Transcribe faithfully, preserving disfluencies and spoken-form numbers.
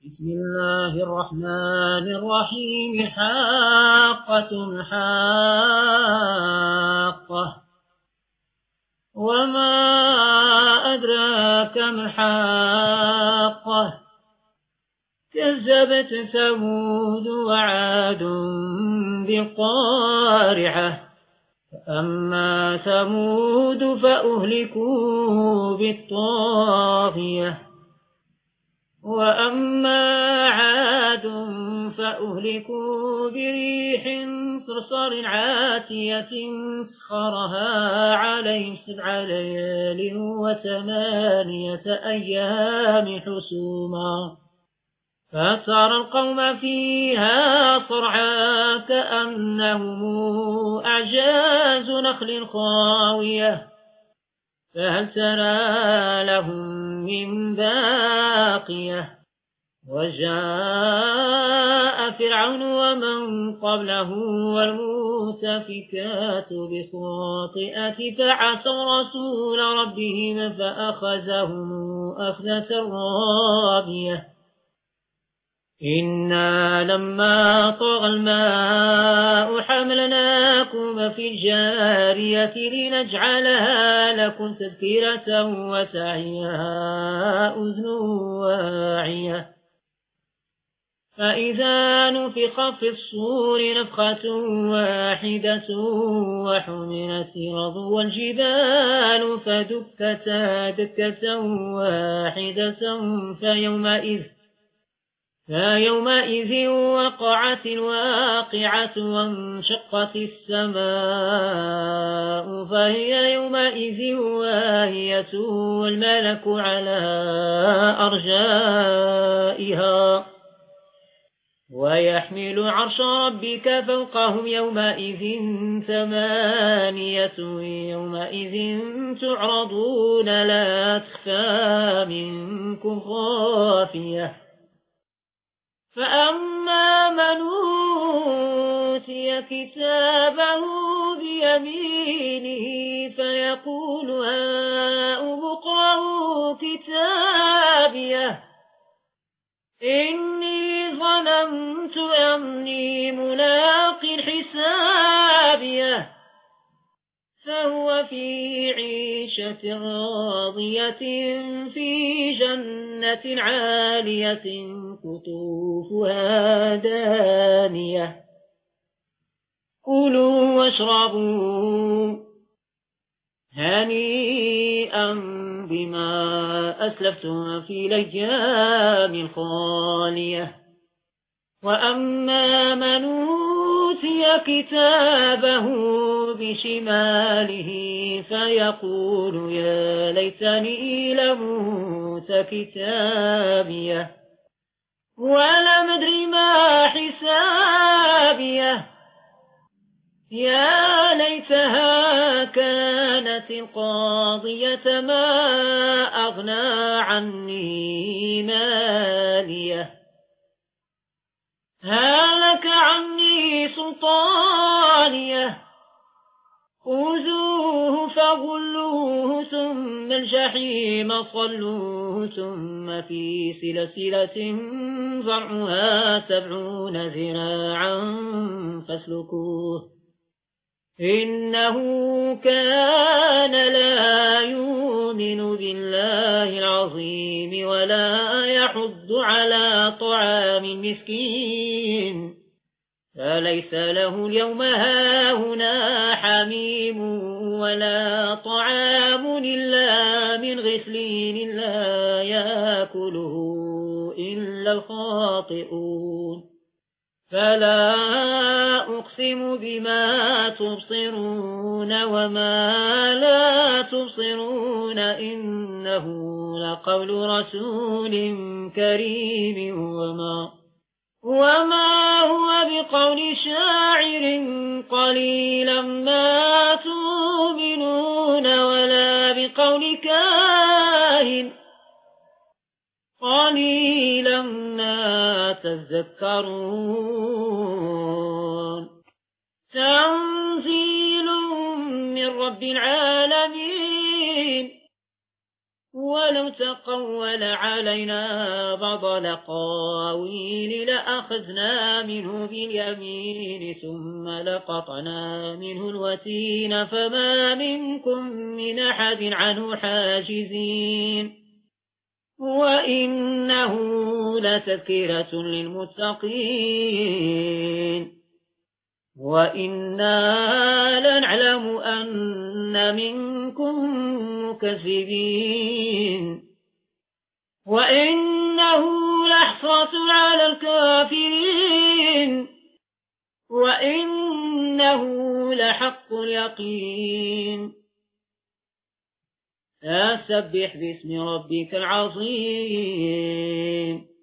بسم الله الرحمن الرحيم حاقة حاقة وما أدراك ما الحاقة كذبت ثمود وعاد بالقارعة فأما ثمود فأهلكوا بالطاغية وأما عاد فأهلكوا بريح صرصر عاتية سخرها عليهم سبع ليال وثمانية أيام حسوما فترى القوم فيها صرعا كأنهم أعجاز نخل خاوية فهل ترى لهم من باقية وجاء فرعون ومن قبله والمؤتفكات بخاطئة فعصوا رسول ربهم فأخذهم أخذة رابية إنا لما طغى الماء حملناكم في الجارية لنجعلها لكم تذكرة وتعيها أذن واعية فإذا نفخ في الصور نفخة واحدة وحملت الأرض والجبال فدكتا دكة واحدة فيومئذ فيومئذ وقعت الواقعة وانشقت السماء فهي يومئذ واهية والملك على أرجائها ويحمل عرش ربك فوقهم يومئذ ثمانية يومئذ تعرضون لا تخفى منكم خافية فأما من أوتي كتابه بيمينه فيقول هاؤم اقرءوا كتابيه إني ظننت أني ملاق حسابيه فهو في عيشة راضية في جنة عالية قطوفها دانية كلوا واشربوا هنيئا بما أسلفتم في الأيام الخالية وأما من أوتي كتابه بشماله فيقول يا ليتني لموت كتابيه ولم أدر ما حسابيه يا ليتها كانت القاضية ما أغنى عني ماليه هلك عني سلطانيه خذوه فغلوه ثم الجحيم صلوه ثم في سلسلة ذرعها سبعون ذراعا فاسلكوه إنه كان لا يؤمن بالله العظيم ولا يحض على طعام المسكين فليس له اليوم هاهنا حميم ولا طعام إلا من غسلين لا يأكله إلا الخاطئون فلا أقسم بما تبصرون وما لا تبصرون إنه لقول رسول كريم وما وما هو بقول شاعر قليلا ما تؤمنون ولا بقول كاهن قليلا ما تذكرون تنزيل من رب العالمين ولو تقول علينا بعض الأقاويل لأخذنا منه باليمين ثم لقطنا منه الوتين فما منكم من أحد عنه حاجزين وإنه لتذكرة للمتقين وإنا لنعلم أن منكم مكذبين وإنه لحسرة على الكافرين وإنه لحق اليقين فسبح باسم ربك العظيم